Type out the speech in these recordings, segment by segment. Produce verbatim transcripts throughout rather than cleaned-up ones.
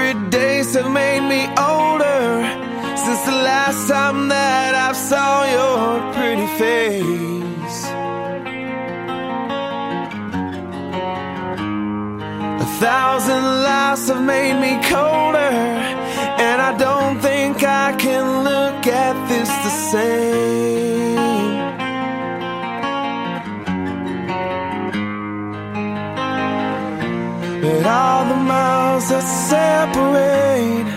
hundred days have made me older since the last time that I saw your pretty face. A thousand lies have made me colder, and I don't think I can look at this the same. But all the miles that separate,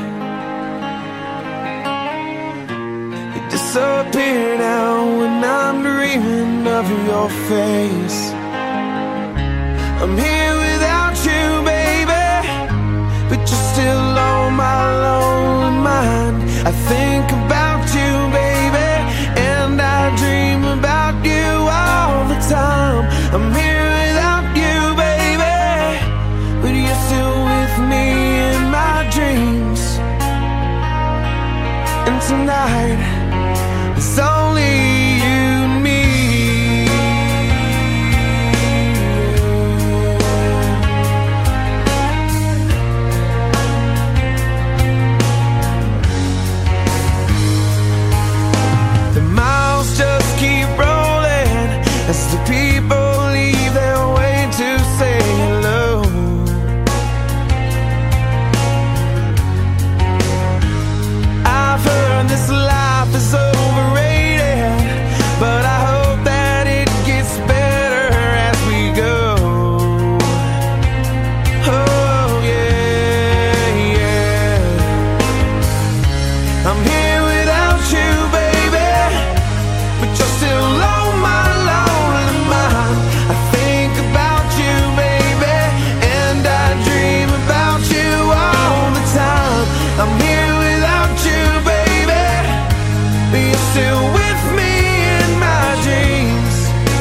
you disappear now when I'm dreaming of your face. I'm here without you, baby, but you're still on my lonely mind. I think about you, baby, and I dream about you all the time. I'm here without you, baby, but you're still with me in my dreams. And tonight, it's only you and me. The miles just keep rolling as the people leave their way to say hello. I've heard this life is overrated, but I hope that it gets better as we go. Oh yeah, yeah. I'm here without you, baby, but you're still on my lonely mind. I think about you, baby, and I dream about you all the time. I'm here without you, baby, but you're still with me in my dreams.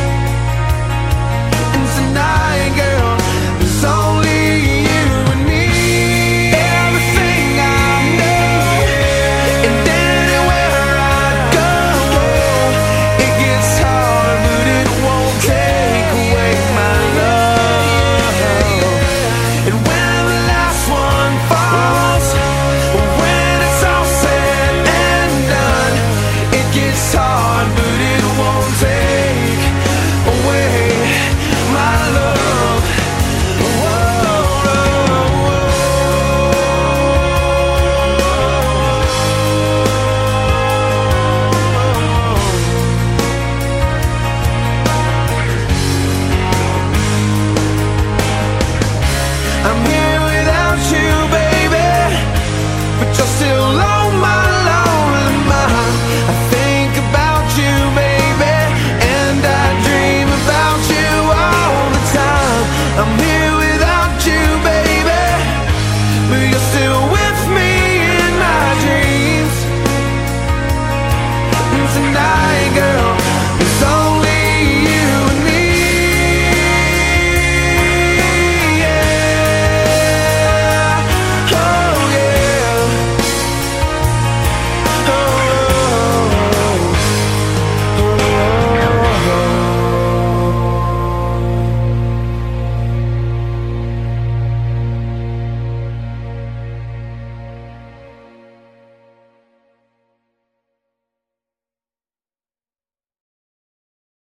And tonight, girl, there's only you and me. Everything I know, and anywhere I go, it gets hard, but it won't take away my love. And when the last one falls, when it's all said and done, it gets hard, but it won't take away my love. I'm here without you, baby, but you're still